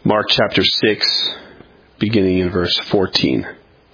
Mark chapter 6, beginning in verse 14.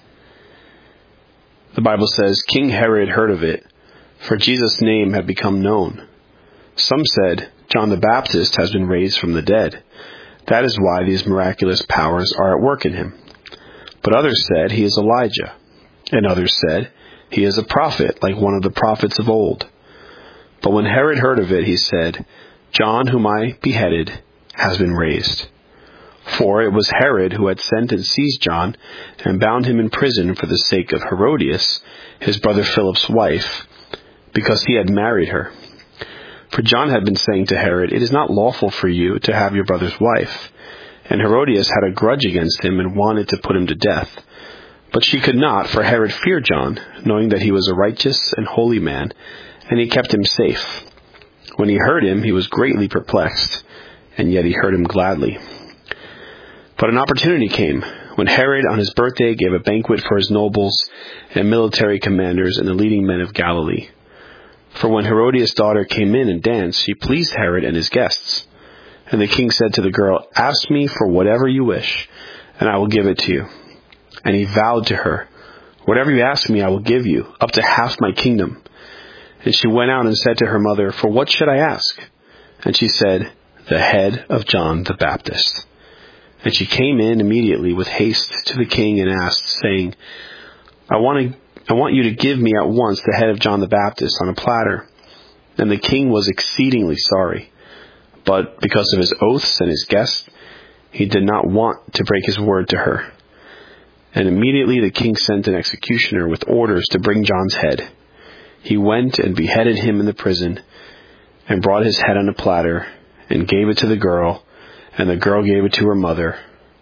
The Bible says, King Herod heard of it, for Jesus' name had become known. Some said, John the Baptist has been raised from the dead. That is why these miraculous powers are at work in him. But others said, he is Elijah. And others said, he is a prophet, like one of the prophets of old. But when Herod heard of it, he said, John, whom I beheaded, has been raised. For it was Herod who had sent and seized John and bound him in prison for the sake of Herodias, his brother Philip's wife, because he had married her. For John had been saying to Herod, It is not lawful for you to have your brother's wife. And Herodias had a grudge against him and wanted to put him to death. But she could not, for Herod feared John, knowing that he was a righteous and holy man, and he kept him safe. When he heard him, he was greatly perplexed, and yet he heard him gladly. But an opportunity came, when Herod on his birthday gave a banquet for his nobles and military commanders and the leading men of Galilee. For when Herodias' daughter came in and danced, she pleased Herod and his guests. And the king said to the girl, Ask me for whatever you wish, and I will give it to you. And he vowed to her, Whatever you ask me, I will give you, up to half my kingdom. And she went out and said to her mother, For what should I ask? And she said, The head of John the Baptist. And she came in immediately with haste to the king and asked, saying, I want you to give me at once the head of John the Baptist on a platter. And the king was exceedingly sorry. But because of his oaths and his guests, he did not want to break his word to her. And immediately the king sent an executioner with orders to bring John's head. He went and beheaded him in the prison, and brought his head on a platter, and gave it to the girl, and the girl gave it to her mother.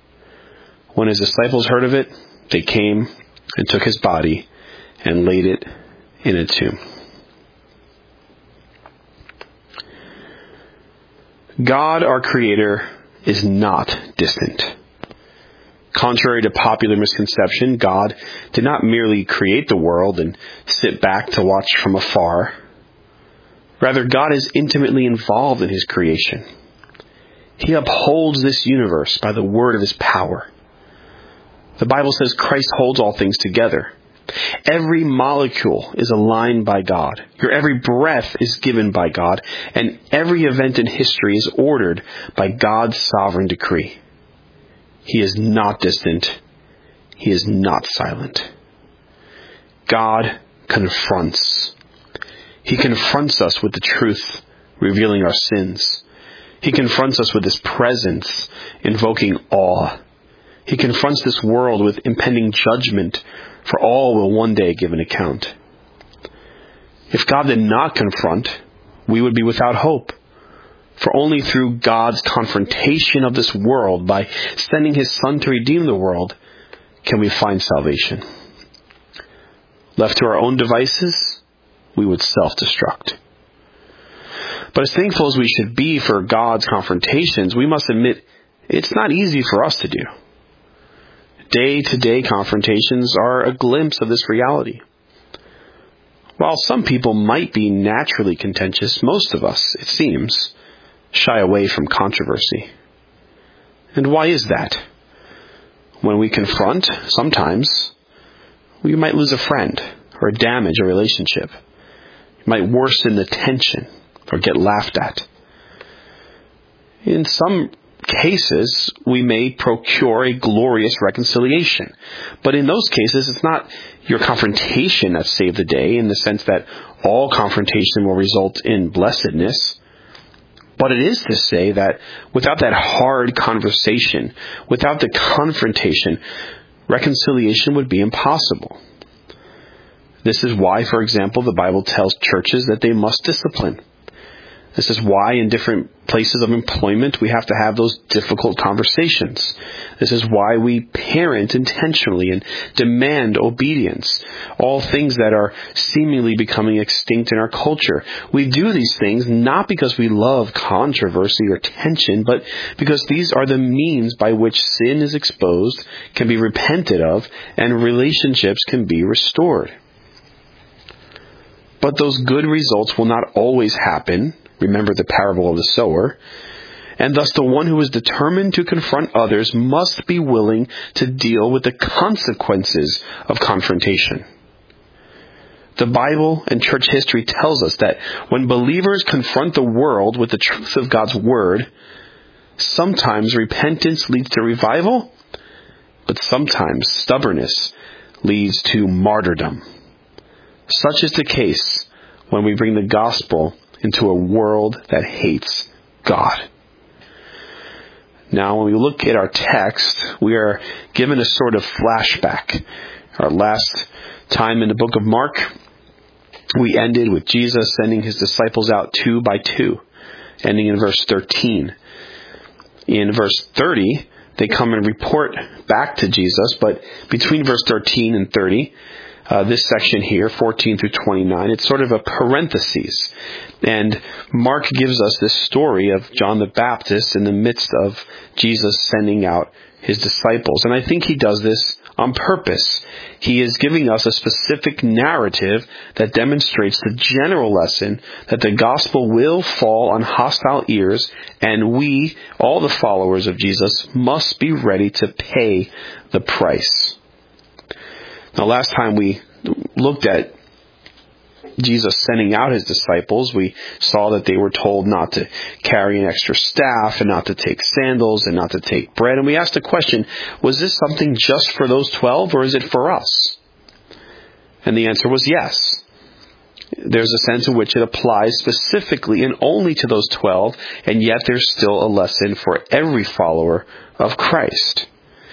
When his disciples heard of it, they came and took his body and laid it in a tomb. God, our Creator, is not distant. Contrary to popular misconception, God did not merely create the world and sit back to watch from afar. Rather, God is intimately involved in his creation. He upholds this universe by the word of his power. The Bible says Christ holds all things together. Every molecule is aligned by God. Your every breath is given by God, and every event in history is ordered by God's sovereign decree. He is not distant. He is not silent. God confronts. He confronts us with the truth, revealing our sins. He confronts us with his presence, invoking awe. He confronts this world with impending judgment, for all will one day give an account. If God did not confront, we would be without hope. For only through God's confrontation of this world, by sending his Son to redeem the world, can we find salvation. Left to our own devices, we would self-destruct. But as thankful as we should be for God's confrontations, we must admit it's not easy for us to do. Day-to-day confrontations are a glimpse of this reality. While some people might be naturally contentious, most of us, it seems, shy away from controversy. And why is that? When we confront, sometimes, we might lose a friend or damage a relationship. It might worsen the tension or get laughed at. In some cases, we may procure a glorious reconciliation. But in those cases, it's not your confrontation that saved the day in the sense that all confrontation will result in blessedness. But it is to say that without that hard conversation, without the confrontation, reconciliation would be impossible. This is why, for example, the Bible tells churches that they must discipline. This is why in different places of employment we have to have those difficult conversations. This is why we parent intentionally and demand obedience. All things that are seemingly becoming extinct in our culture. We do these things not because we love controversy or tension, but because these are the means by which sin is exposed, can be repented of, and relationships can be restored. But those good results will not always happen. Remember the parable of the sower. And thus the one who is determined to confront others must be willing to deal with the consequences of confrontation. The Bible and church history tells us that when believers confront the world with the truth of God's Word, sometimes repentance leads to revival, but sometimes stubbornness leads to martyrdom. Such is the case when we bring the gospel into a world that hates God. Now, when we look at our text, we are given a sort of flashback. Our last time in the book of Mark, we ended with Jesus sending his disciples out 2 by 2, ending in verse 13. In verse 30, they come and report back to Jesus, but between verse 13 and 30, this section here, 14 through 29, it's sort of a parenthesis. And Mark gives us this story of John the Baptist in the midst of Jesus sending out his disciples. And I think he does this on purpose. He is giving us a specific narrative that demonstrates the general lesson that the gospel will fall on hostile ears, and we, all the followers of Jesus, must be ready to pay the price. Now, last time we looked at Jesus sending out his disciples, we saw that they were told not to carry an extra staff and not to take sandals and not to take bread. And we asked the question, was this something just for those 12 or is it for us? And the answer was yes. There's a sense in which it applies specifically and only to those 12, and yet there's still a lesson for every follower of Christ.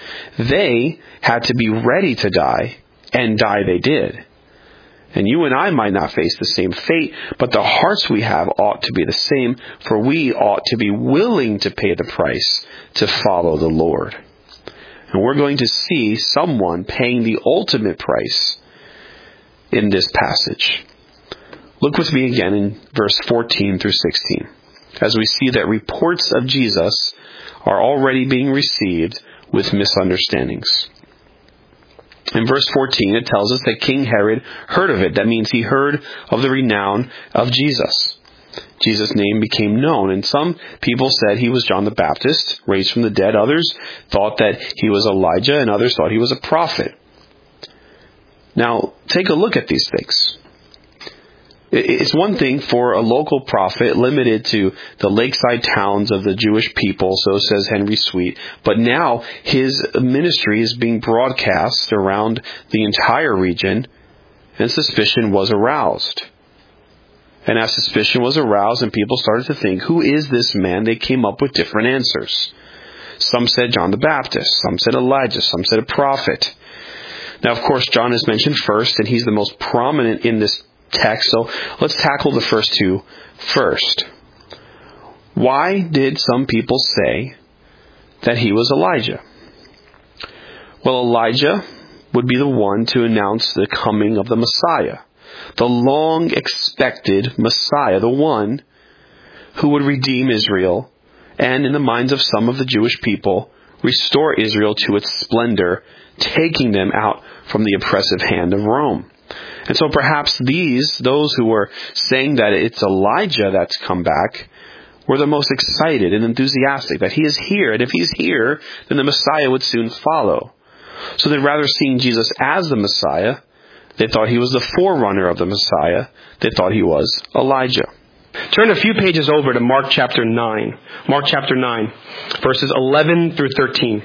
They had to be ready to die, and die they did. And you and I might not face the same fate, but the hearts we have ought to be the same, for we ought to be willing to pay the price to follow the Lord. And we're going to see someone paying the ultimate price in this passage. Look with me again in verse 14 through 16, as we see that reports of Jesus are already being received with misunderstandings. In verse 14, it tells us that King Herod heard of it. That means he heard of the renown of Jesus. Jesus' name became known, and some people said he was John the Baptist, raised from the dead. Others thought that he was Elijah, and others thought he was a prophet. Now, take a look at these things. It's one thing for a local prophet limited to the lakeside towns of the Jewish people, so says Henry Sweet. But now his ministry is being broadcast around the entire region, and suspicion was aroused. And as suspicion was aroused and people started to think, who is this man? They came up with different answers. Some said John the Baptist. Some said Elijah. Some said a prophet. Now, of course, John is mentioned first, and he's the most prominent in this text, so let's tackle the first two first. Why did some people say that he was Elijah? Well, Elijah would be the one to announce the coming of the Messiah, the long-expected Messiah, the one who would redeem Israel and, in the minds of some of the Jewish people, restore Israel to its splendor, taking them out from the oppressive hand of Rome. And so perhaps those who were saying that it's Elijah that's come back, were the most excited and enthusiastic that he is here. And if he's here, then the Messiah would soon follow. So that rather seeing Jesus as the Messiah, they thought he was the forerunner of the Messiah. They thought he was Elijah. Turn a few pages over to Mark chapter 9. Mark chapter 9, verses 11 through 13.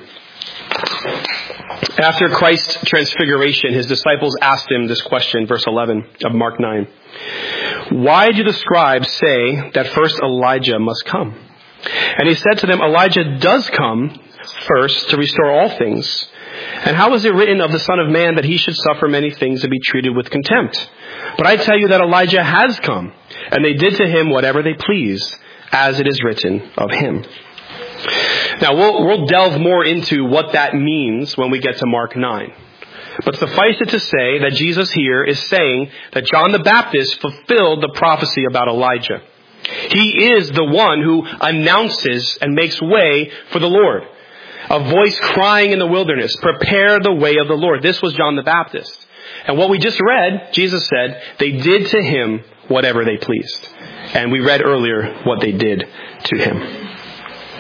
After Christ's transfiguration, his disciples asked him this question, verse 11 of Mark 9. Why do the scribes say that first Elijah must come? And he said to them, Elijah does come first to restore all things. And how is it written of the Son of Man that he should suffer many things and be treated with contempt? But I tell you that Elijah has come, and they did to him whatever they pleased, as it is written of him. Now, we'll delve more into what that means when we get to Mark 9. But suffice it to say that Jesus here is saying that John the Baptist fulfilled the prophecy about Elijah. He is the one who announces and makes way for the Lord. A voice crying in the wilderness, prepare the way of the Lord. This was John the Baptist. And what we just read, Jesus said, they did to him whatever they pleased. And we read earlier what they did to him.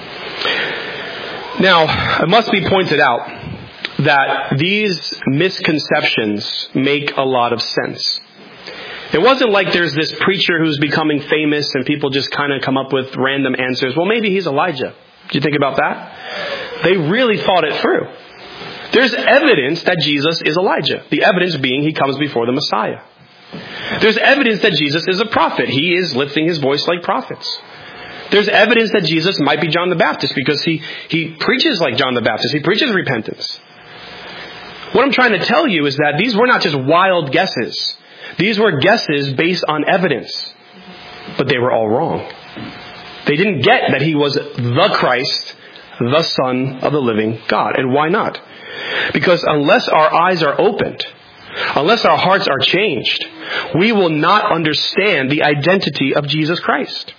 Now, it must be pointed out that these misconceptions make a lot of sense. It wasn't like there's this preacher who's becoming famous and people just kind of come up with random answers. Well, maybe he's Elijah. Did you think about that? They really thought it through. There's evidence that Jesus is Elijah. The evidence being he comes before the Messiah. There's evidence that Jesus is a prophet. He is lifting his voice like prophets. There's evidence that Jesus might be John the Baptist because he preaches like John the Baptist. He preaches repentance. What I'm trying to tell you is that these were not just wild guesses. These were guesses based on evidence. But they were all wrong. They didn't get that he was the Christ, the Son of the living God. And why not? Because unless our eyes are opened, unless our hearts are changed, we will not understand the identity of Jesus Christ.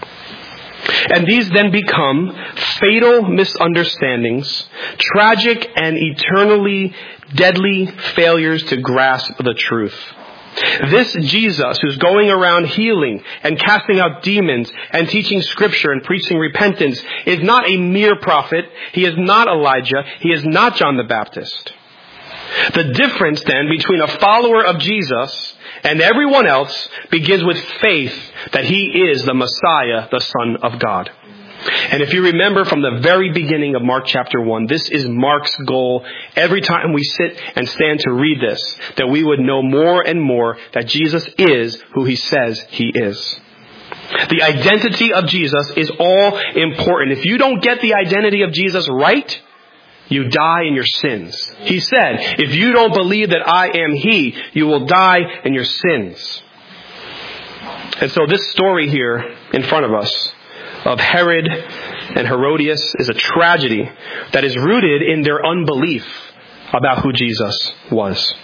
And these then become fatal misunderstandings, tragic and eternally deadly failures to grasp the truth. This Jesus who's going around healing and casting out demons and teaching scripture and preaching repentance is not a mere prophet. He is not Elijah. He is not John the Baptist. The difference then between a follower of Jesus and everyone else begins with faith that he is the Messiah, the Son of God. And if you remember from the very beginning of Mark chapter 1, this is Mark's goal every time we sit and stand to read this, that we would know more and more that Jesus is who he says he is. The identity of Jesus is all important. If you don't get the identity of Jesus right, you die in your sins. He said, if you don't believe that I am he, you will die in your sins. And so this story here in front of us of Herod and Herodias is a tragedy that is rooted in their unbelief about who Jesus was.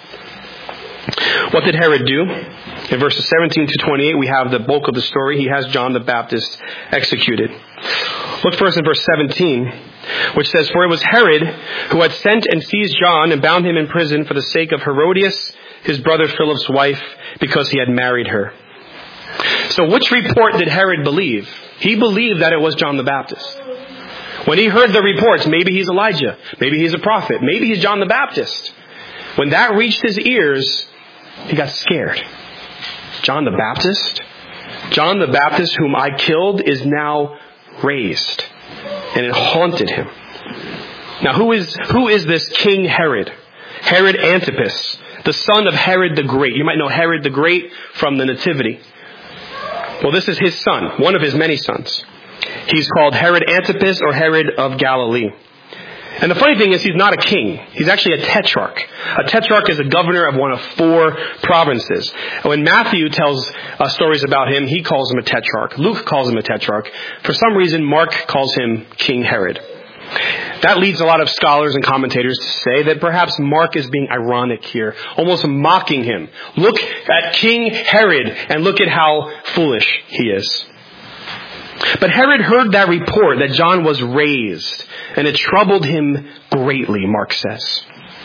What did Herod do? In verses 17 to 28, we have the bulk of the story. He has John the Baptist executed. Look first in verse 17, which says, "For it was Herod who had sent and seized John and bound him in prison for the sake of Herodias, his brother Philip's wife, because he had married her." So which report did Herod believe? He believed that it was John the Baptist. When he heard the reports, maybe he's Elijah, maybe he's a prophet, maybe he's John the Baptist. When that reached his ears, he got scared. John the Baptist? John the Baptist, whom I killed, is now raised. And it haunted him. Now who is this King Herod? Herod Antipas, the son of Herod the Great. You might know Herod the Great from the Nativity. Well, this is his son, one of his many sons. He's called Herod Antipas or Herod of Galilee. And the funny thing is he's not a king. He's actually a tetrarch. A tetrarch is a governor of one of 4 provinces. And when Matthew tells stories about him, he calls him a tetrarch. Luke calls him a tetrarch. For some reason, Mark calls him King Herod. That leads a lot of scholars and commentators to say that perhaps Mark is being ironic here, almost mocking him. Look at King Herod and look at how foolish he is. But Herod heard that report that John was raised, and it troubled him greatly, Mark says.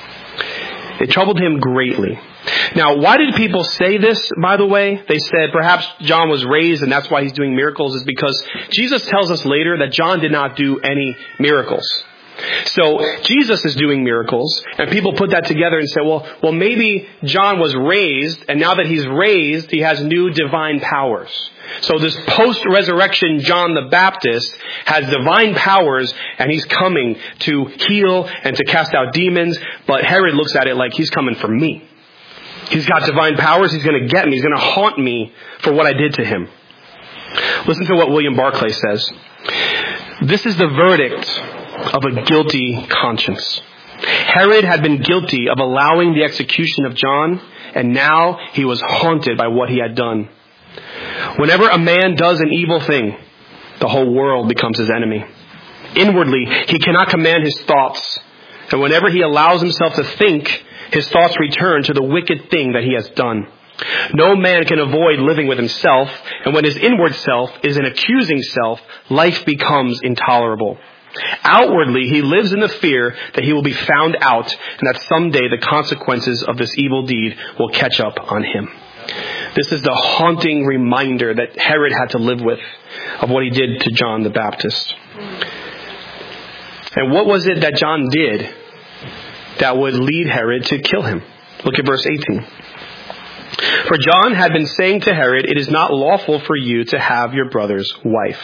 It troubled him greatly. Now, why did people say this, by the way? They said perhaps John was raised and that's why he's doing miracles, is because Jesus tells us later that John did not do any miracles. So Jesus is doing miracles, and people put that together and say, well, maybe John was raised, and now that he's raised, he has new divine powers. So this post-resurrection John the Baptist has divine powers, and he's coming to heal and to cast out demons, but Herod looks at it like he's coming for me. He's got divine powers, he's going to get me, he's going to haunt me for what I did to him. Listen to what William Barclay says. This is the verdict of a guilty conscience. Herod had been guilty of allowing the execution of John, and now he was haunted by what he had done. Whenever a man does an evil thing, the whole world becomes his enemy. Inwardly, he cannot command his thoughts, and whenever he allows himself to think, his thoughts return to the wicked thing that he has done. No man can avoid living with himself, and when his inward self is an accusing self, life becomes intolerable. Outwardly, he lives in the fear that he will be found out and that someday the consequences of this evil deed will catch up on him. This is the haunting reminder that Herod had to live with of what he did to John the Baptist. And what was it that John did that would lead Herod to kill him? Look at verse 18. For John had been saying to Herod, "It is not lawful for you to have your brother's wife."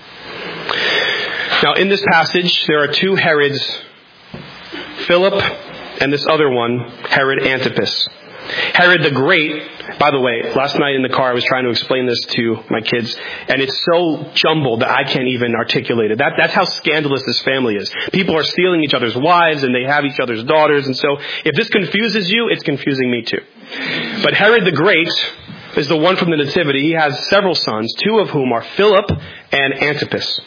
Now, in this passage, there are two Herods, Philip and this other one, Herod Antipas. Herod the Great, by the way, last night in the car I was trying to explain this to my kids, and it's so jumbled that I can't even articulate it. That's how scandalous this family is. People are stealing each other's wives, and they have each other's daughters, and so if this confuses you, it's confusing me too. But Herod the Great is the one from the Nativity. He has several sons, two of whom are Philip and Antipas.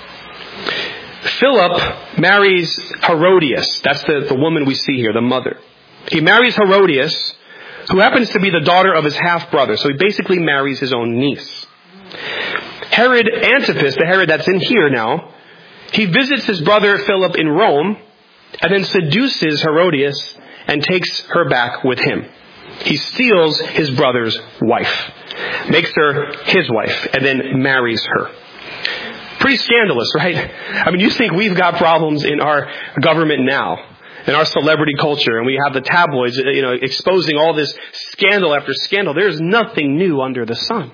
Philip marries Herodias. That's the woman we see here, the mother. He marries Herodias, who happens to be the daughter of his half-brother. So he basically marries his own niece. Herod Antipas, the Herod that's in here now, he visits his brother Philip in Rome and then seduces Herodias and takes her back with him. He steals his brother's wife, makes her his wife, and then marries her. Pretty scandalous, right? I mean, you think we've got problems in our government now, in our celebrity culture, and we have the tabloids, exposing all this scandal after scandal. There's nothing new under the sun.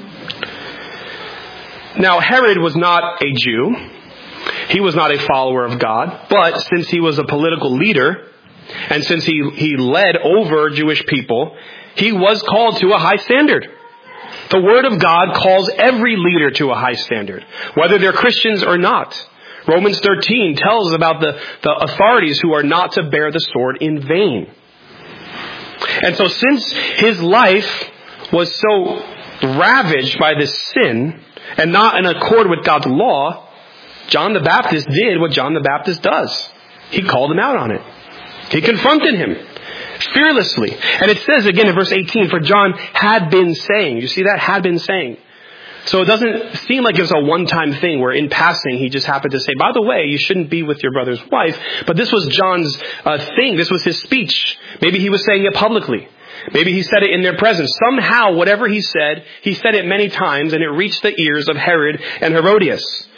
Now, Herod was not a Jew. He was not a follower of God. But since he was a political leader, and since he led over Jewish people, he was called to a high standard. The Word of God calls every leader to a high standard, whether they're Christians or not. Romans 13 tells about the authorities who are not to bear the sword in vain. And so since his life was so ravaged by this sin and not in accord with God's law, John the Baptist did what John the Baptist does. He called him out on it. He confronted him fearlessly. And it says again in verse 18, for John had been saying. You see that? Had been saying. So it doesn't seem like it was a one-time thing where in passing he just happened to say, by the way, you shouldn't be with your brother's wife. But this was John's thing. This was his speech. Maybe he was saying it publicly. Maybe he said it in their presence. Somehow, whatever he said it many times, and it reached the ears of Herod and Herodias.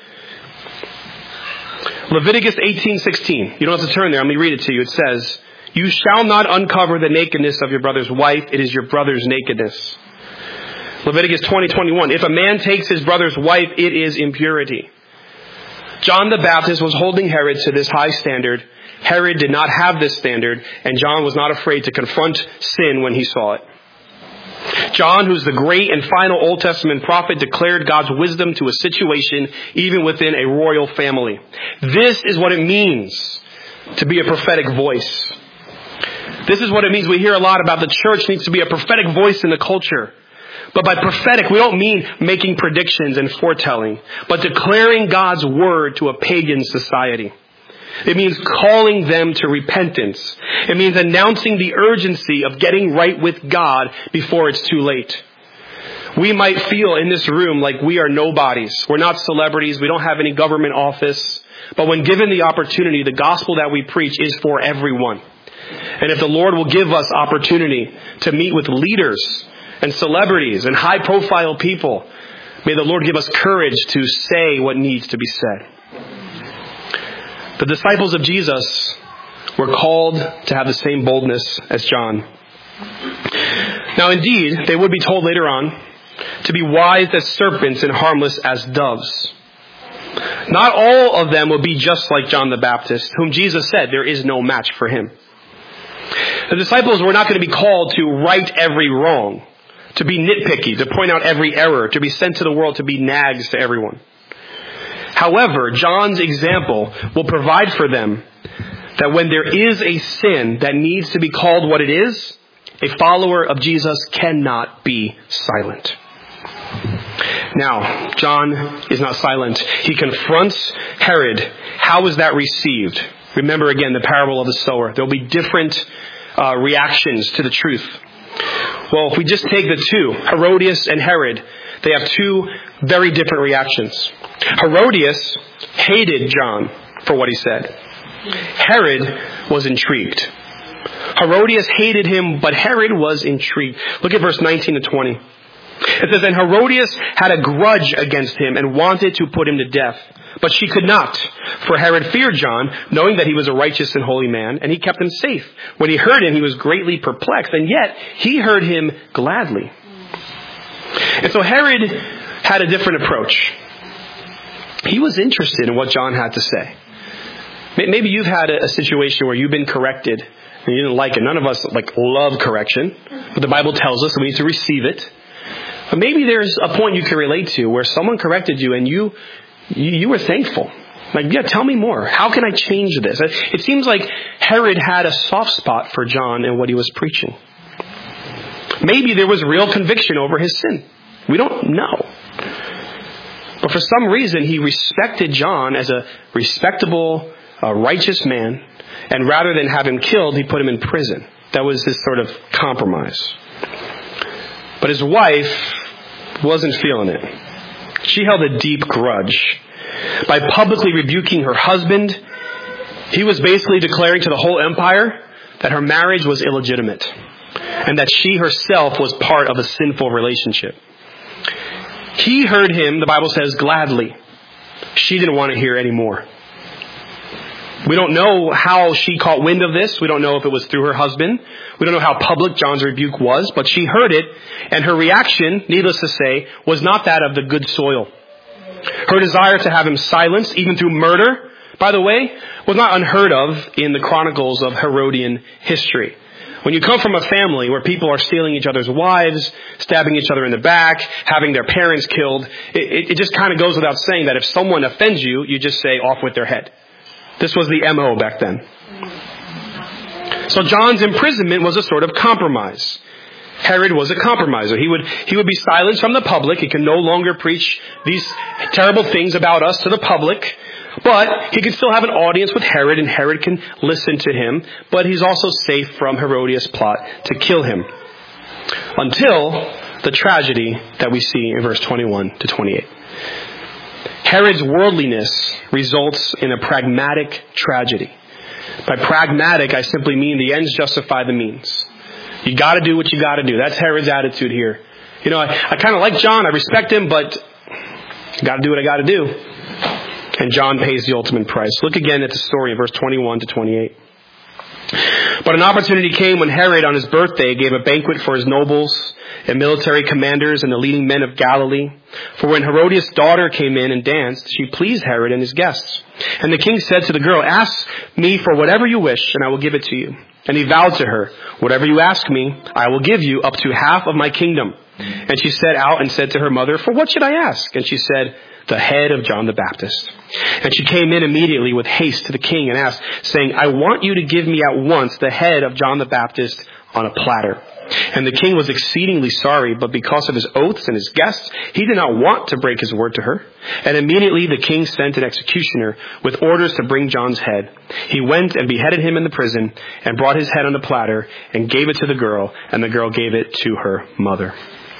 Leviticus 18:16. You don't have to turn there. Let me read it to you. It says, you shall not uncover the nakedness of your brother's wife. It is your brother's nakedness. Leviticus 20:21. If a man takes his brother's wife, it is impurity. John the Baptist was holding Herod to this high standard. Herod did not have this standard, and John was not afraid to confront sin when he saw it. John, who's the great and final Old Testament prophet, declared God's wisdom to a situation even within a royal family. This is what it means to be a prophetic voice. This is what it means. We hear a lot about the church needs to be a prophetic voice in the culture. But by prophetic, we don't mean making predictions and foretelling, but declaring God's word to a pagan society. It means calling them to repentance. It means announcing the urgency of getting right with God before it's too late. We might feel in this room like we are nobodies. We're not celebrities. We don't have any government office. But when given the opportunity, the gospel that we preach is for everyone. And if the Lord will give us opportunity to meet with leaders and celebrities and high-profile people, may the Lord give us courage to say what needs to be said. The disciples of Jesus were called to have the same boldness as John. Now, indeed, they would be told later on to be wise as serpents and harmless as doves. Not all of them will be just like John the Baptist, whom Jesus said there is no match for him. The disciples were not going to be called to right every wrong, to be nitpicky, to point out every error, to be sent to the world to be nags to everyone. However, John's example will provide for them that when there is a sin that needs to be called what it is, a follower of Jesus cannot be silent. Now, John is not silent. He confronts Herod. How is that received? Remember again the parable of the sower. There will be different reactions to the truth. Well, if we just take the two, Herodias and Herod, they have two very different reactions. Herodias hated John for what he said. Herod was intrigued. Herodias hated him, but Herod was intrigued. Look at verse 19 to 20. It says, and Herodias had a grudge against him and wanted to put him to death. But she could not, for Herod feared John, knowing that he was a righteous and holy man, and he kept him safe. When he heard him, he was greatly perplexed, and yet he heard him gladly. And so Herod had a different approach. He was interested in what John had to say. Maybe you've had a situation where you've been corrected and you didn't like it. None of us love correction, but the Bible tells us that we need to receive it. But maybe there's a point you can relate to where someone corrected you and you were thankful. Tell me more. How can I change this? It seems like Herod had a soft spot for John and what he was preaching. Maybe there was real conviction over his sin. We don't know. But for some reason, he respected John as a respectable, righteous man. And rather than have him killed, he put him in prison. That was his sort of compromise. But his wife wasn't feeling it. She held a deep grudge. By publicly rebuking her husband, he was basically declaring to the whole empire that her marriage was illegitimate and that she herself was part of a sinful relationship. He heard him, the Bible says, gladly. She didn't want to hear any more. We don't know how she caught wind of this. We don't know if it was through her husband. We don't know how public John's rebuke was, but she heard it, and her reaction, needless to say, was not that of the good soil. Her desire to have him silenced, even through murder, by the way, was not unheard of in the chronicles of Herodian history. When you come from a family where people are stealing each other's wives, stabbing each other in the back, having their parents killed, it just kind of goes without saying that if someone offends you, you just say, off with their head. This was the MO back then. So John's imprisonment was a sort of compromise. Herod was a compromiser. He would be silenced from the public. He can no longer preach these terrible things about us to the public. But he can still have an audience with Herod, and Herod can listen to him. But he's also safe from Herodias' plot to kill him. Until the tragedy that we see in verse 21 to 28. Herod's worldliness results in a pragmatic tragedy. By pragmatic, I simply mean the ends justify the means. You got to do what you got to do. That's Herod's attitude here. I kind of like John. I respect him, but got to do what I got to do. And John pays the ultimate price. Look again at the story in verse 21 to 28. But an opportunity came when Herod, on his birthday, gave a banquet for his nobles and military commanders and the leading men of Galilee. For when Herodias' daughter came in and danced, she pleased Herod and his guests. And the king said to the girl, "Ask me for whatever you wish, and I will give it to you." And he vowed to her, "Whatever you ask me, I will give you up to half of my kingdom." And she set out and said to her mother, "For what should I ask?" And she said, "The head of John the Baptist." And she came in immediately with haste to the king and asked, saying, "I want you to give me at once the head of John the Baptist on a platter." And the king was exceedingly sorry, but because of his oaths and his guests, he did not want to break his word to her. And immediately the king sent an executioner with orders to bring John's head. He went and beheaded him in the prison and brought his head on a platter and gave it to the girl, and the girl gave it to her mother.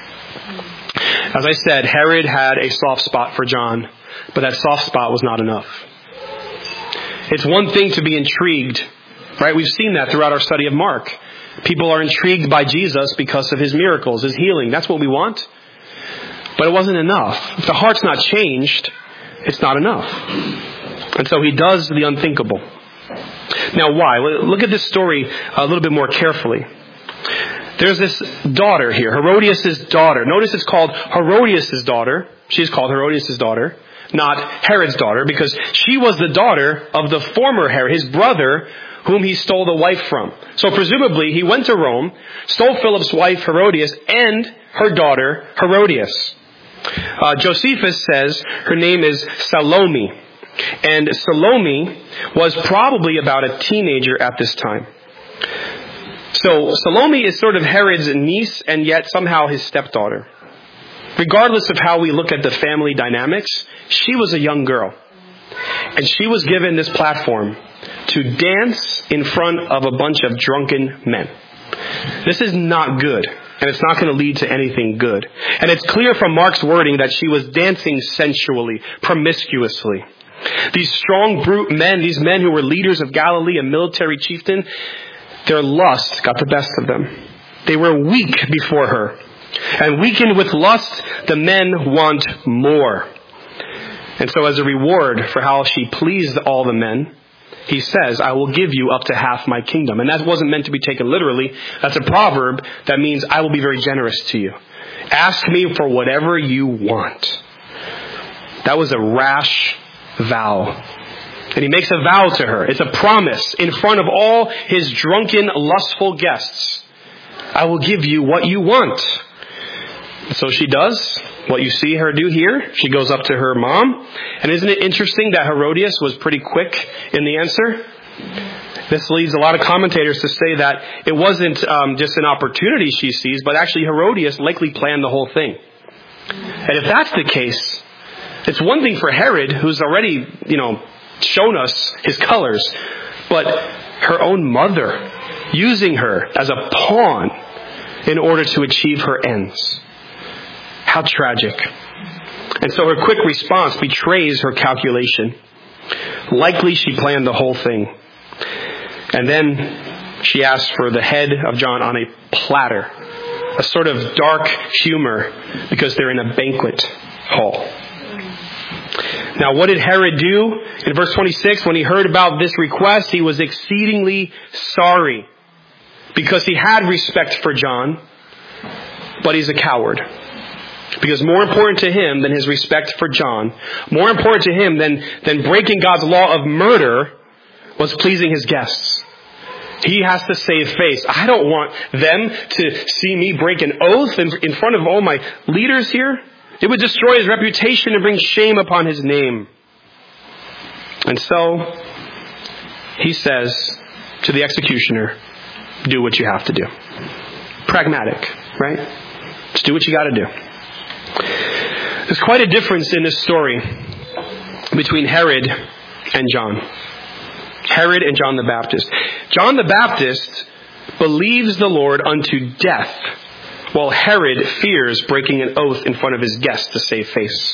As I said, Herod had a soft spot for John, but that soft spot was not enough. It's one thing to be intrigued, right? We've seen that throughout our study of Mark. People are intrigued by Jesus because of his miracles, his healing. That's what we want. But it wasn't enough. If the heart's not changed, it's not enough. And so he does the unthinkable. Now why? Look at this story a little bit more carefully. There's this daughter here, Herodias' daughter. Notice it's called Herodias' daughter. She's called Herodias' daughter, not Herod's daughter, because she was the daughter of the former Herod, his brother, whom he stole the wife from. So presumably he went to Rome, stole Philip's wife Herodias and her daughter Herodias. Josephus says her name is Salome. And Salome was probably about a teenager at this time. So Salome is sort of Herod's niece and yet somehow his stepdaughter. Regardless of how we look at the family dynamics, she was a young girl. And she was given this platform to dance in front of a bunch of drunken men. This is not good. And it's not going to lead to anything good. And it's clear from Mark's wording that she was dancing sensually, promiscuously. These strong, brute men, these men who were leaders of Galilee, a military chieftain, their lust got the best of them. They were weak before her. And weakened with lust, the men want more. And so as a reward for how she pleased all the men, he says, I will give you up to half my kingdom. And that wasn't meant to be taken literally. That's a proverb that means I will be very generous to you. Ask me for whatever you want. That was a rash vow. And he makes a vow to her. It's a promise in front of all his drunken, lustful guests. I will give you what you want. So she does what you see her do here. She goes up to her mom. And isn't it interesting that Herodias was pretty quick in the answer? This leads a lot of commentators to say that it wasn't just an opportunity she sees, but actually Herodias likely planned the whole thing. And if that's the case, it's one thing for Herod, who's already, shown us his colors, but her own mother using her as a pawn in order to achieve her ends. How tragic. And so her quick response betrays her calculation. Likely she planned the whole thing. And then she asked for the head of John on a platter. A sort of dark humor because they're in a banquet hall. Now, what did Herod do? In verse 26, when he heard about this request, he was exceedingly sorry because he had respect for John, but he's a coward. Because more important to him than his respect for John, more important to him than breaking God's law of murder, was pleasing his guests. He has to save face. I don't want them to see me break an oath in front of all my leaders here. It would destroy his reputation and bring shame upon his name. And so he says to the executioner, do what you have to do. Pragmatic, right? Just do what you got to do. There's quite a difference in this story between Herod and John. Herod and John the Baptist. John the Baptist believes the Lord unto death, while Herod fears breaking an oath in front of his guests to save face.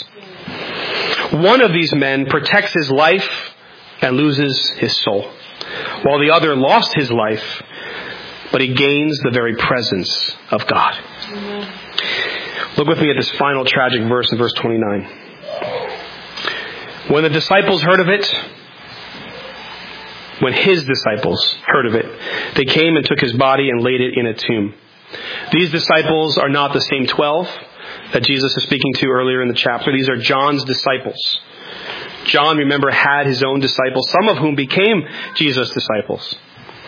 One of these men protects his life and loses his soul, while the other lost his life, but he gains the very presence of God. Look with me at this final tragic verse in verse 29. When the disciples heard of it, when his disciples heard of it, they came and took his body and laid it in a tomb. These disciples are not the same 12 that Jesus is speaking to earlier in the chapter. These are John's disciples. John, remember, had his own disciples, some of whom became Jesus' disciples.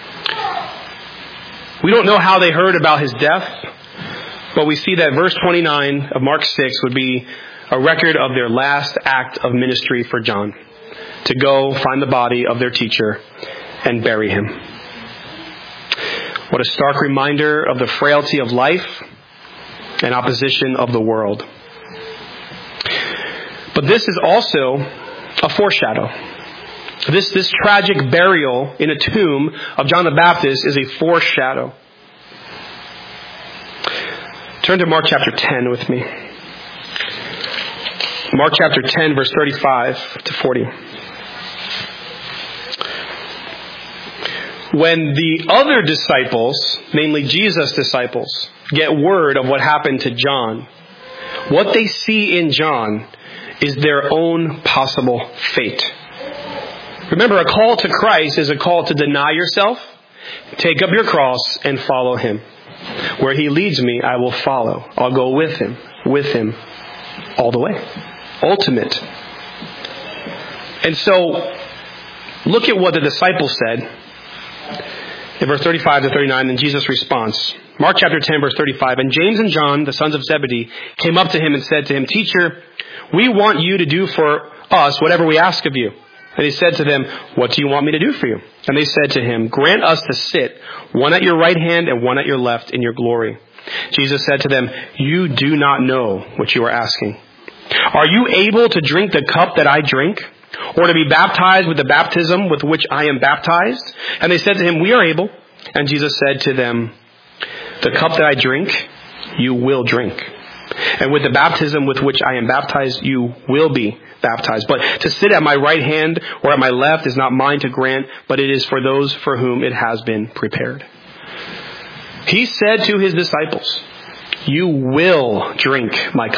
We don't know how they heard about his death, but we see that verse 29 of Mark 6 would be a record of their last act of ministry for John, to go find the body of their teacher and bury him. What a stark reminder of the frailty of life and opposition of the world. But this is also a foreshadow. This tragic burial in a tomb of John the Baptist is a foreshadow. Turn to Mark chapter 10 with me. Mark chapter 10, verse 35 to 40. When the other disciples, namely Jesus' disciples, get word of what happened to John, what they see in John is their own possible fate. Remember, a call to Christ is a call to deny yourself, take up your cross, and follow him. Where he leads me, I will follow. I'll go with him all the way. Ultimate. And so, look at what the disciples said in verse 35 to 39, and Jesus' response. Mark chapter 10, verse 35. And James and John, the sons of Zebedee, came up to him and said to him, Teacher, we want you to do for us whatever we ask of you. And he said to them, What do you want me to do for you? And they said to him, Grant us to sit, one at your right hand and one at your left in your glory. Jesus said to them, You do not know what you are asking. Are you able to drink the cup that I drink? Or to be baptized with the baptism with which I am baptized? And they said to him, We are able. And Jesus said to them, The cup that I drink, you will drink. And with the baptism with which I am baptized, you will be baptized. But to sit at my right hand or at my left is not mine to grant, but it is for those for whom it has been prepared. He said to his disciples, You will drink my cup.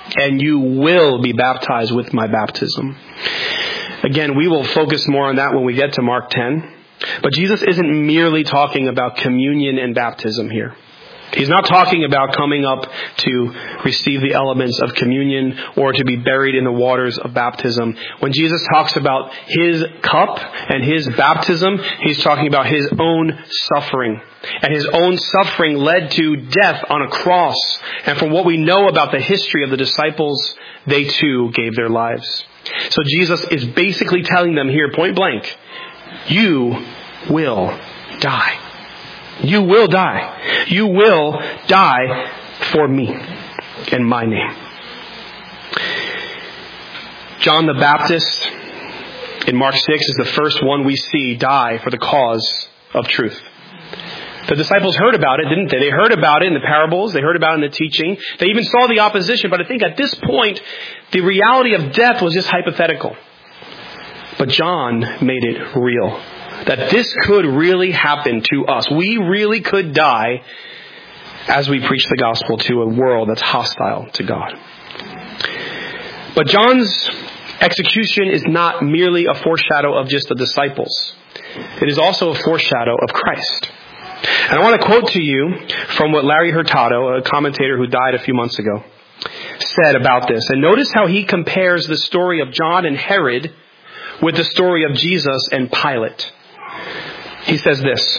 and you will be baptized with my baptism. Again, we will focus more on that when we get to Mark 10. But Jesus isn't merely talking about communion and baptism here. He's not talking about coming up to receive the elements of communion or to be buried in the waters of baptism. When Jesus talks about his cup and his baptism, he's talking about his own suffering. And his own suffering led to death on a cross. And from what we know about the history of the disciples, they too gave their lives. So Jesus is basically telling them here, point blank, you will die. You will die. You will die for me in my name. John the Baptist in Mark 6 is the first one we see die for the cause of truth. The disciples heard about it, didn't they? They heard about it in the parables. They heard about it in the teaching. They even saw the opposition. But I think at this point, the reality of death was just hypothetical. But John made it real. That this could really happen to us. We really could die as we preach the gospel to a world that's hostile to God. But John's execution is not merely a foreshadow of just the disciples. It is also a foreshadow of Christ. And I want to quote to you from what Larry Hurtado, a commentator who died a few months ago, said about this. And notice how he compares the story of John and Herod with the story of Jesus and Pilate. He says this: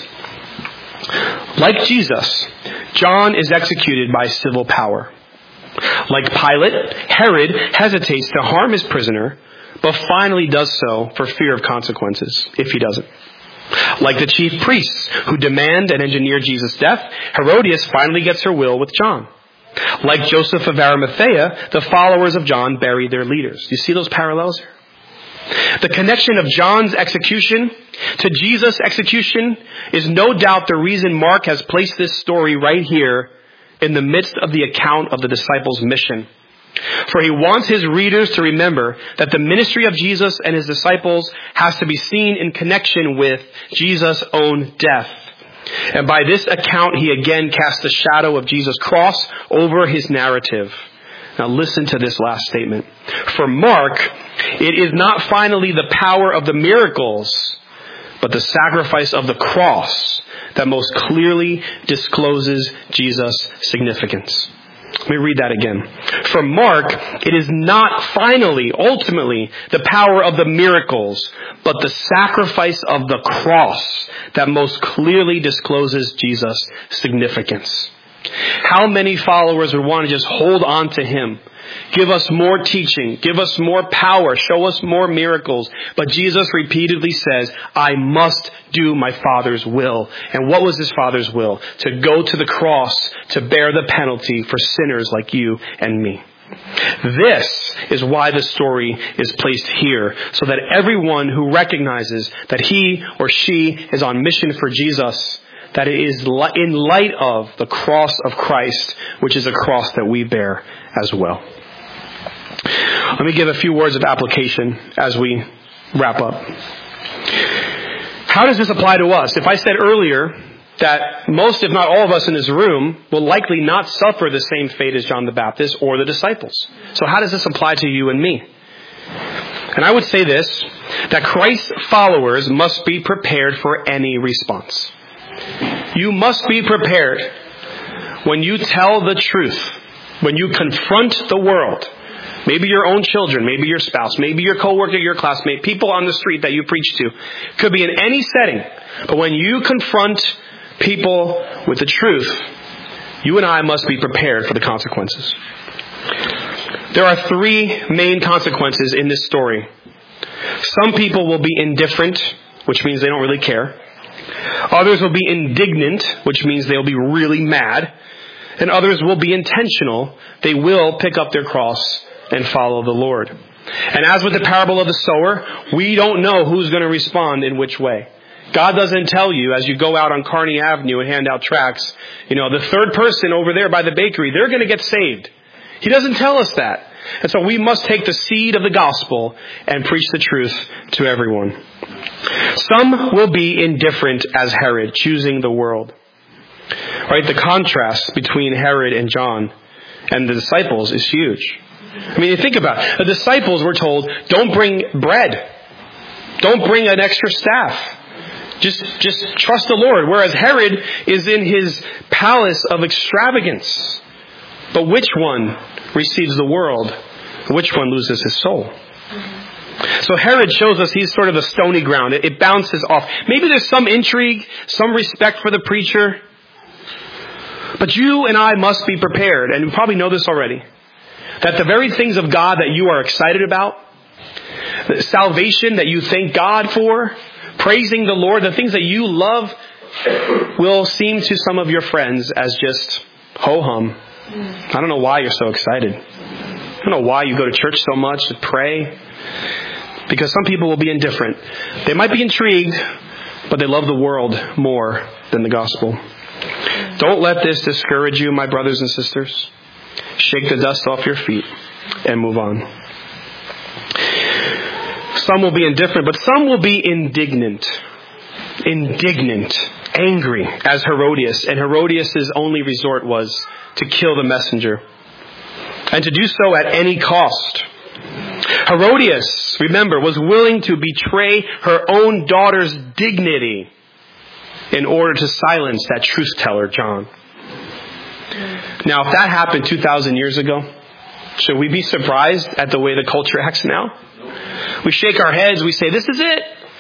like Jesus, John is executed by civil power. Like Pilate, Herod hesitates to harm his prisoner, but finally does so for fear of consequences if he doesn't. Like the chief priests who demand and engineer Jesus' death, Herodias finally gets her will with John. Like Joseph of Arimathea, the followers of John bury their leaders. You see those parallels here? The connection of John's execution to Jesus' execution is no doubt the reason Mark has placed this story right here in the midst of the account of the disciples' mission. For he wants his readers to remember that the ministry of Jesus and his disciples has to be seen in connection with Jesus' own death. And by this account, he again casts the shadow of Jesus' cross over his narrative. Now listen to this last statement. For Mark, it is not finally the power of the miracles, but the sacrifice of the cross that most clearly discloses Jesus' significance. Let me read that again. For Mark, it is not finally, ultimately, the power of the miracles, but the sacrifice of the cross that most clearly discloses Jesus' significance. How many followers would want to just hold on to him? Give us more teaching. Give us more power. Show us more miracles. But Jesus repeatedly says, I must do my Father's will. And what was his Father's will? To go to the cross to bear the penalty for sinners like you and me. This is why the story is placed here, so that everyone who recognizes that he or she is on mission for Jesus, that it is in light of the cross of Christ, which is a cross that we bear as well. Let me give a few words of application as we wrap up. How does this apply to us? If I said earlier that most, if not all of us in this room, will likely not suffer the same fate as John the Baptist or the disciples. So how does this apply to you and me? And I would say this, that Christ's followers must be prepared for any response. You must be prepared when you tell the truth, when you confront the world, maybe your own children, maybe your spouse, maybe your coworker, your classmate, people on the street that you preach to. Could be in any setting. But when you confront people with the truth, you and I must be prepared for the consequences. There are three main consequences in this story. Some people will be indifferent, which means they don't really care. Others will be indignant, which means they'll be really mad. And others will be intentional. They will pick up their cross and follow the Lord. And as with the parable of the sower, we don't know who's going to respond in which way. God doesn't tell you as you go out on Kearney Avenue and hand out tracts, the third person over there by the bakery, they're going to get saved. He doesn't tell us that. And so we must take the seed of the gospel and preach the truth to everyone. Some will be indifferent as Herod, choosing the world. Right? The contrast between Herod and John and the disciples is huge. I mean, think about it. The disciples were told, don't bring bread. Don't bring an extra staff. Just trust the Lord. Whereas Herod is in his palace of extravagance. But which one receives the world? Which one loses his soul? So Herod shows us he's sort of a stony ground. It bounces off. Maybe there's some intrigue, some respect for the preacher. But you and I must be prepared, and you probably know this already, that the very things of God that you are excited about, the salvation that you thank God for, praising the Lord, the things that you love, will seem to some of your friends as just ho-hum. I don't know why you're so excited. I don't know why you go to church so much to pray. Because some people will be indifferent. They might be intrigued, but they love the world more than the gospel. Don't let this discourage you, my brothers and sisters. Shake the dust off your feet and move on. Some will be indifferent, but some will be indignant. Angry, as Herodias. And Herodias' only resort was to kill the messenger. And to do so at any cost. Herodias, remember, was willing to betray her own daughter's dignity in order to silence that truth teller, John. Now, if that happened 2,000 years ago, should we be surprised at the way the culture acts now? We shake our heads, we say, this is it.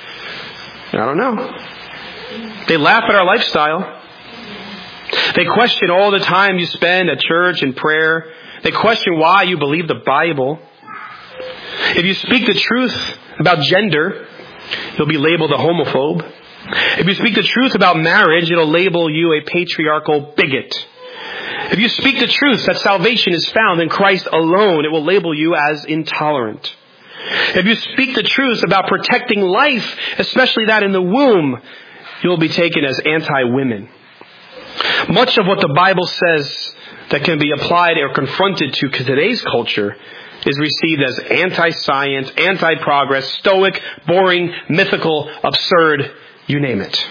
I don't know. They laugh at our lifestyle. They question all the time you spend at church and prayer. They question why you believe the Bible. If you speak the truth about gender, you'll be labeled a homophobe. If you speak the truth about marriage, it'll label you a patriarchal bigot. If you speak the truth that salvation is found in Christ alone, it will label you as intolerant. If you speak the truth about protecting life, especially that in the womb, you'll be taken as anti-women. Much of what the Bible says that can be applied or confronted to today's culture is received as anti-science, anti-progress, stoic, boring, mythical, absurd, you name it.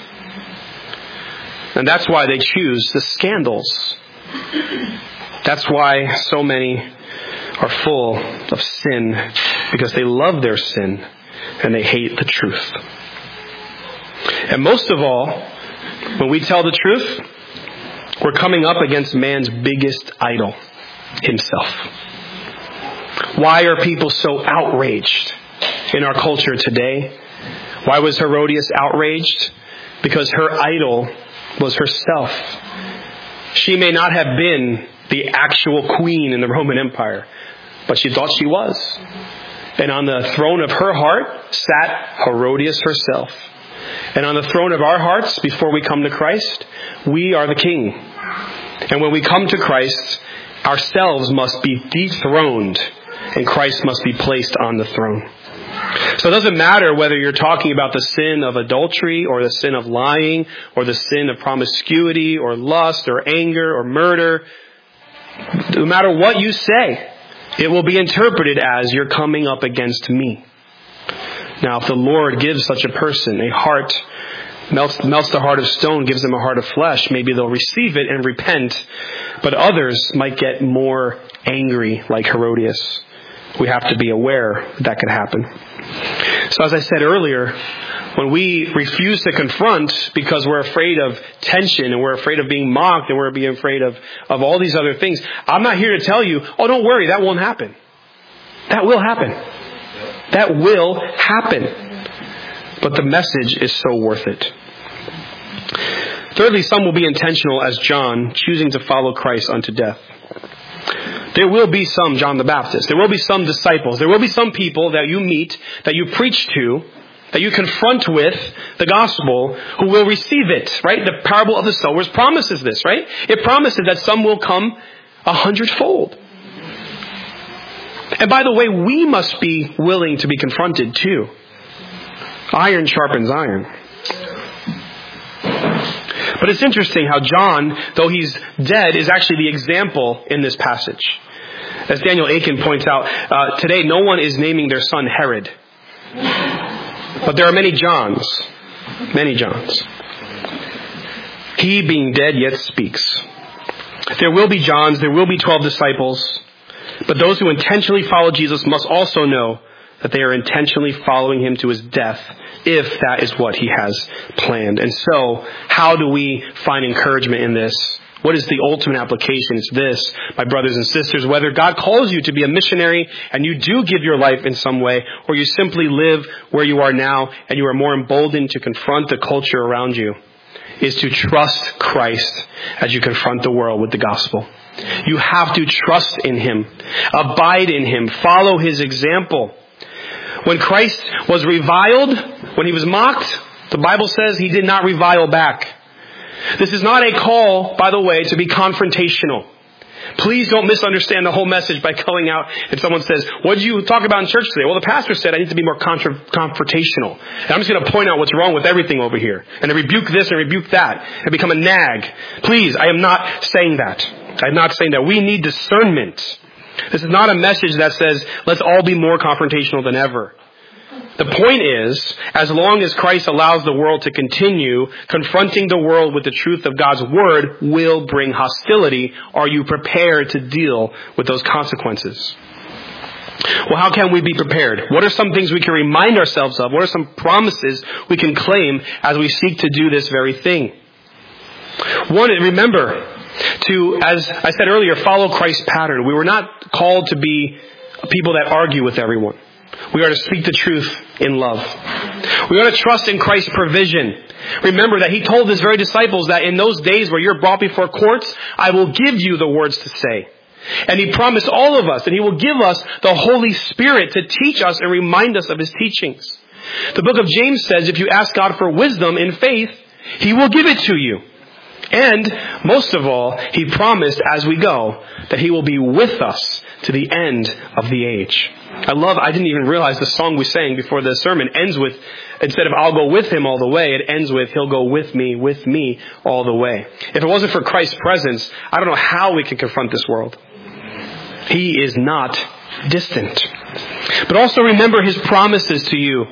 And that's why they choose the scandals. That's why so many are full of sin, because they love their sin and they hate the truth. And most of all, when we tell the truth, we're coming up against man's biggest idol, himself. Why are people so outraged in our culture today? Why was Herodias outraged? Because her idol was herself. She may not have been the actual queen in the Roman Empire, but she thought she was. And on the throne of her heart sat Herodias herself. And on the throne of our hearts, before we come to Christ, we are the king. And when we come to Christ, ourselves must be dethroned, and Christ must be placed on the throne. So it doesn't matter whether you're talking about the sin of adultery or the sin of lying or the sin of promiscuity or lust or anger or murder. No matter what you say, it will be interpreted as you're coming up against me. Now, if the Lord gives such a person a heart, melts the heart of stone, gives them a heart of flesh, maybe they'll receive it and repent. But others might get more angry like Herodias. We have to be aware that could happen. So as I said earlier, when we refuse to confront because we're afraid of tension and we're afraid of being mocked and we're being afraid of all these other things, I'm not here to tell you, oh, don't worry, that won't happen. That will happen. That will happen. But the message is so worth it. Thirdly, some will be intentional as John, choosing to follow Christ unto death. There will be some John the Baptist. There will be some disciples. There will be some people that you meet, that you preach to, that you confront with the gospel, who will receive it, right? The parable of the sowers promises this, right? It promises that some will come 100-fold. And by the way, we must be willing to be confronted too. Iron sharpens iron. But it's interesting how John, though he's dead, is actually the example in this passage. As Daniel Aiken points out, today no one is naming their son Herod. But there are many Johns. Many Johns. He, being dead, yet speaks. There will be Johns. There will be 12 disciples. But those who intentionally follow Jesus must also know that they are intentionally following him to his death, if that is what he has planned. And so, how do we find encouragement in this? What is the ultimate application? It's this, my brothers and sisters, whether God calls you to be a missionary and you do give your life in some way, or you simply live where you are now and you are more emboldened to confront the culture around you, is to trust Christ as you confront the world with the gospel. You have to trust in him, abide in him, follow his example. When Christ was reviled, when he was mocked, the Bible says he did not revile back. This is not a call, by the way, to be confrontational. Please don't misunderstand the whole message by going out and someone says, what did you talk about in church today? Well, the pastor said I need to be more confrontational. And I'm just going to point out what's wrong with everything over here. And I rebuke this and rebuke that and become a nag. Please, I am not saying that. I'm not saying that. We need discernment. This is not a message that says, let's all be more confrontational than ever. The point is, as long as Christ allows the world to continue, confronting the world with the truth of God's word will bring hostility. Are you prepared to deal with those consequences? Well, how can we be prepared? What are some things we can remind ourselves of? What are some promises we can claim as we seek to do this very thing? One, remember to, as I said earlier, follow Christ's pattern. We were not called to be people that argue with everyone. We are to speak the truth in love. We are to trust in Christ's provision. Remember that he told his very disciples that in those days where you're brought before courts, I will give you the words to say. And he promised all of us that he will give us the Holy Spirit to teach us and remind us of his teachings. The book of James says if you ask God for wisdom in faith, he will give it to you. And most of all, he promised as we go that he will be with us to the end of the age. I didn't even realize the song we sang before the sermon ends with, instead of I'll go with him all the way, it ends with he'll go with me all the way. If it wasn't for Christ's presence, I don't know how we can confront this world. He is not distant. But also remember his promises to you.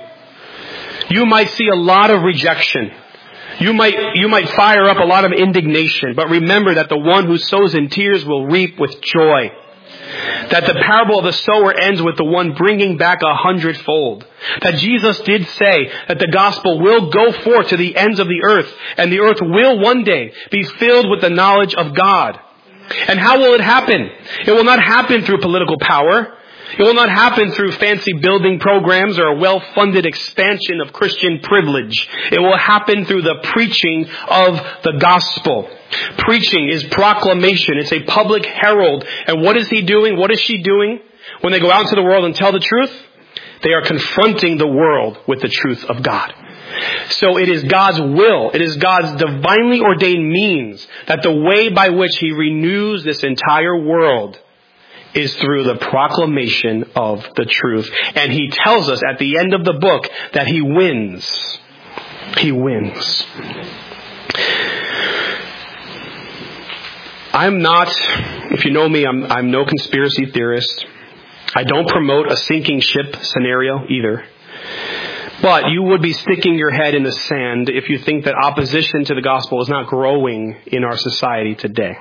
You might see a lot of rejection. You might fire up a lot of indignation, but remember that the one who sows in tears will reap with joy. That the parable of the sower ends with the one bringing back 100-fold. That Jesus did say that the gospel will go forth to the ends of the earth, and the earth will one day be filled with the knowledge of God. And how will it happen? It will not happen through political power. It will not happen through fancy building programs or a well-funded expansion of Christian privilege. It will happen through the preaching of the gospel. Preaching is proclamation. It's a public herald. And what is he doing? What is she doing? When they go out into the world and tell the truth, they are confronting the world with the truth of God. So it is God's will, it is God's divinely ordained means that the way by which he renews this entire world is through the proclamation of the truth. And he tells us at the end of the book that he wins. He wins. I'm not, if you know me, I'm no conspiracy theorist. I don't promote a sinking ship scenario either. But you would be sticking your head in the sand if you think that opposition to the gospel is not growing in our society today.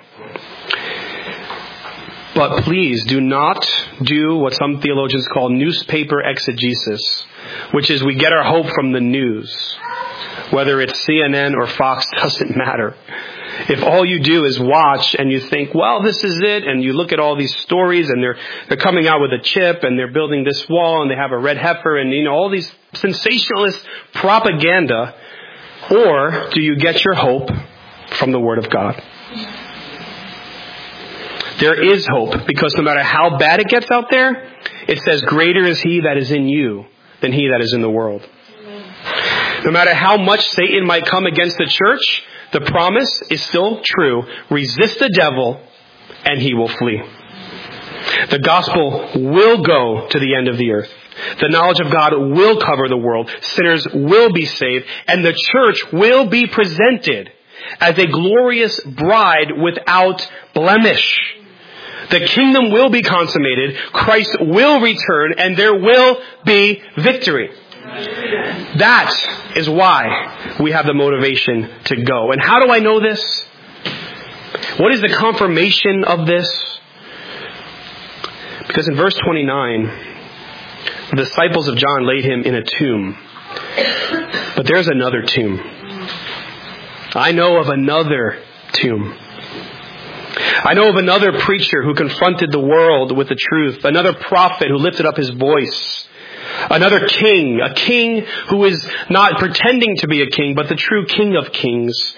But please do not do what some theologians call newspaper exegesis, which is we get our hope from the news. Whether it's CNN or Fox, doesn't matter. If all you do is watch and you think, well, this is it, and you look at all these stories and they're coming out with a chip and they're building this wall and they have a red heifer and all these sensationalist propaganda, or do you get your hope from the Word of God? There is hope, because no matter how bad it gets out there, it says greater is he that is in you than he that is in the world. No matter how much Satan might come against the church, the promise is still true. Resist the devil and he will flee. The gospel will go to the end of the earth. The knowledge of God will cover the world. Sinners will be saved, and the church will be presented as a glorious bride without blemish. The kingdom will be consummated, Christ will return, and there will be victory. That is why we have the motivation to go. And how do I know this? What is the confirmation of this? Because in verse 29, the disciples of John laid him in a tomb. But there's another tomb. I know of another tomb. I know of another preacher who confronted the world with the truth. Another prophet who lifted up his voice. Another king. A king who is not pretending to be a king, but the true King of Kings.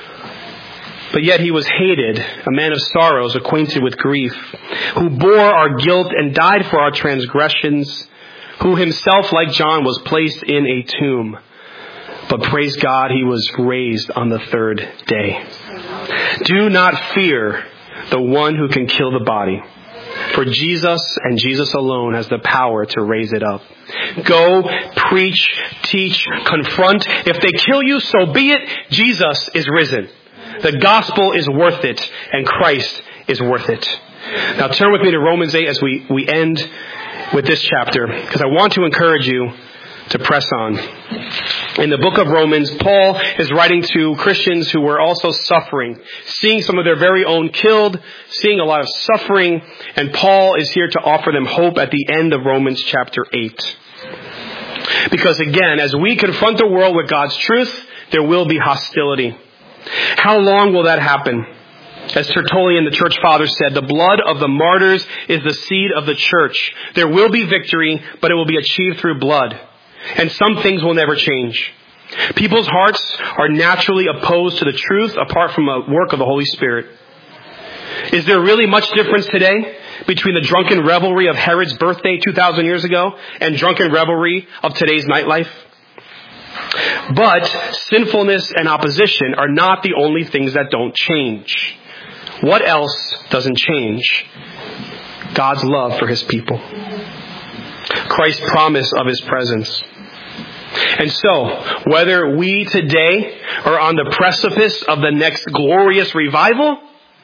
But yet he was hated, a man of sorrows, acquainted with grief, who bore our guilt and died for our transgressions, who himself, like John, was placed in a tomb. But praise God, he was raised on the third day. Do not fear the one who can kill the body, for Jesus and Jesus alone has the power to raise it up. Go, preach, teach, confront. If they kill you, so be it. Jesus is risen. The gospel is worth it, and Christ is worth it. Now turn with me to Romans 8 as we end with this chapter, because I want to encourage you to press on. In the book of Romans, Paul is writing to Christians who were also suffering, seeing some of their very own killed, seeing a lot of suffering, and Paul is here to offer them hope at the end of Romans chapter 8. Because again, as we confront the world with God's truth, there will be hostility. How long will that happen? As Tertullian, the church father, said, the blood of the martyrs is the seed of the church. There will be victory, but it will be achieved through blood. And some things will never change. People's hearts are naturally opposed to the truth apart from a work of the Holy Spirit. Is there really much difference today between the drunken revelry of Herod's birthday 2,000 years ago and drunken revelry of today's nightlife? But sinfulness and opposition are not the only things that don't change. What else doesn't change? God's love for his people. Christ's promise of his presence. And so, whether we today are on the precipice of the next glorious revival,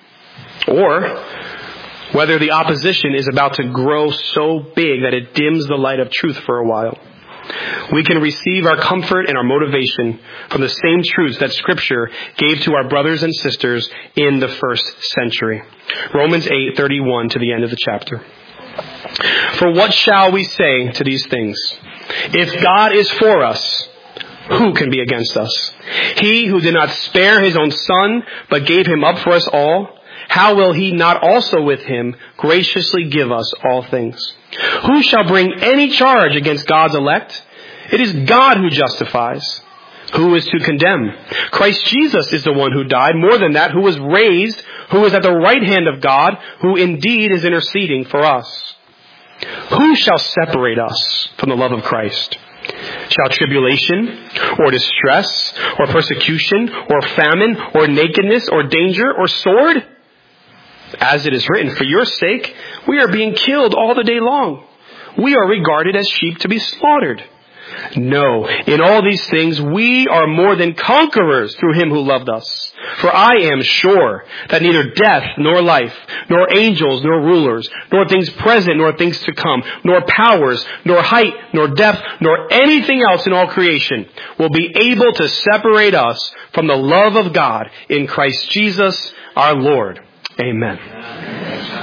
or whether the opposition is about to grow so big that it dims the light of truth for a while, we can receive our comfort and our motivation from the same truths that Scripture gave to our brothers and sisters in the first century. Romans 8:31 to the end of the chapter. For what shall we say to these things? If God is for us, who can be against us? He who did not spare his own Son, but gave him up for us all, how will he not also with him graciously give us all things? Who shall bring any charge against God's elect? It is God who justifies. Who is to condemn? Christ Jesus is the one who died, more than that, who was raised, who is at the right hand of God, who indeed is interceding for us. Who shall separate us from the love of Christ? Shall tribulation, or distress, or persecution, or famine, or nakedness, or danger, or sword? As it is written, for your sake we are being killed all the day long. We are regarded as sheep to be slaughtered. No, in all these things we are more than conquerors through him who loved us. For I am sure that neither death nor life, nor angels nor rulers, nor things present nor things to come, nor powers, nor height, nor depth, nor anything else in all creation will be able to separate us from the love of God in Christ Jesus our Lord. Amen.